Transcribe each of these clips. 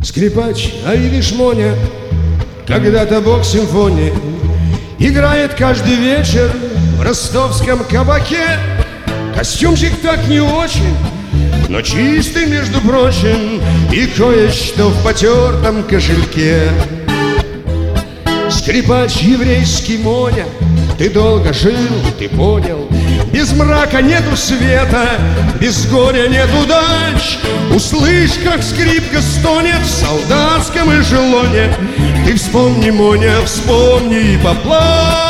Скрипач Аиды Шмоня, когда-то бог симфонии, играет каждый вечер в ростовском кабаке. Костюмчик так не очень, но чистый, между прочим, и кое-что в потертом кошельке. Скрипач еврейский Моня, ты долго жил, ты понял, без мрака нету света, без горя нет удач. Услышь, как скрипка стонет в солдатском эшелоне. Ты вспомни, Моня, вспомни и поплачь.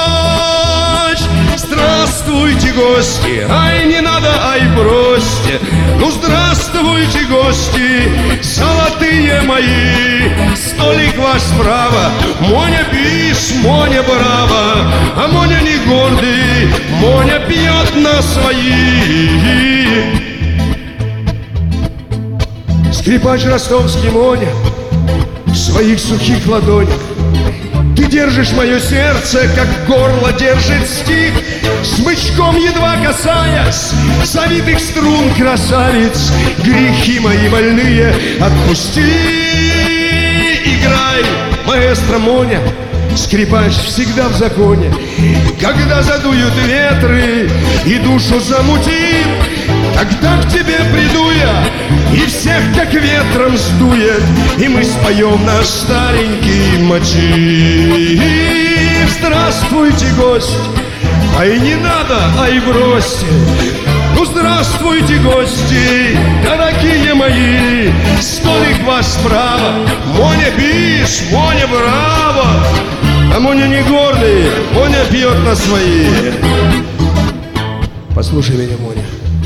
Здравствуйте, гости, ай, не надо, ай, бросьте. Ну, здравствуйте, гости, золотые мои. Столик ваш справа, Моня бис, Моня браво. А Моня не гордый, Моня пьет на свои. Скрипач ростовский Моня в своих сухих ладонях. Ты держишь мое сердце, как горло держит стих. Смычком едва касаясь завитых струн, красавиц, грехи мои больные отпусти. Играй, маэстро Моня, скрипач всегда в законе. Когда задуют ветры и душу замутит, тогда к тебе приду я, и всех как ветром сдует, и мы споем наш старенький мотив. Здравствуйте, гость, ай, не надо, ай, бросьте. Ну, здравствуйте, гости, дорогие мои. Столик ваш справа, Моня бис, Моня браво. А Моня не гордый, Моня пьет на свои. Послушай меня, Моня,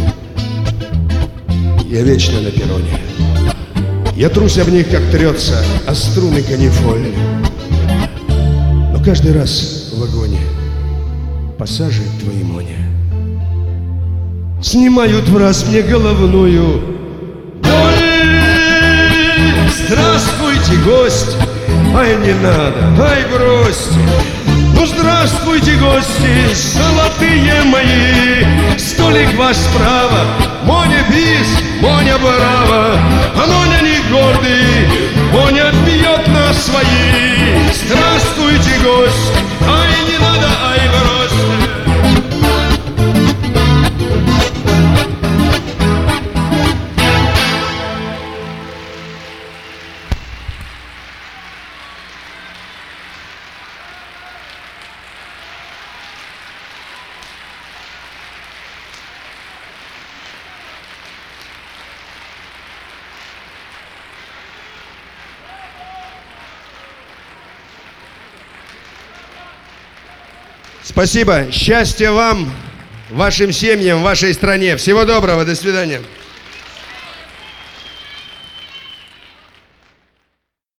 я вечно на перроне. Я трусь об них, как трется о струны канифоль. Но каждый раз в вагоне пассажи твои, Моня, снимают в раз мне головную боль. Здравствуйте, гость, ай, не надо, ай, бросьте. Ну, здравствуйте, гости, золотые мои. Столик ваш справа, Моня бис, Моня браво. А Моня не гордый, Моня бьет на свои. Здравствуйте, гость, ай, не надо, ай, бросьте. Спасибо. Счастья вам, вашим семьям, вашей стране. Всего доброго. До свидания.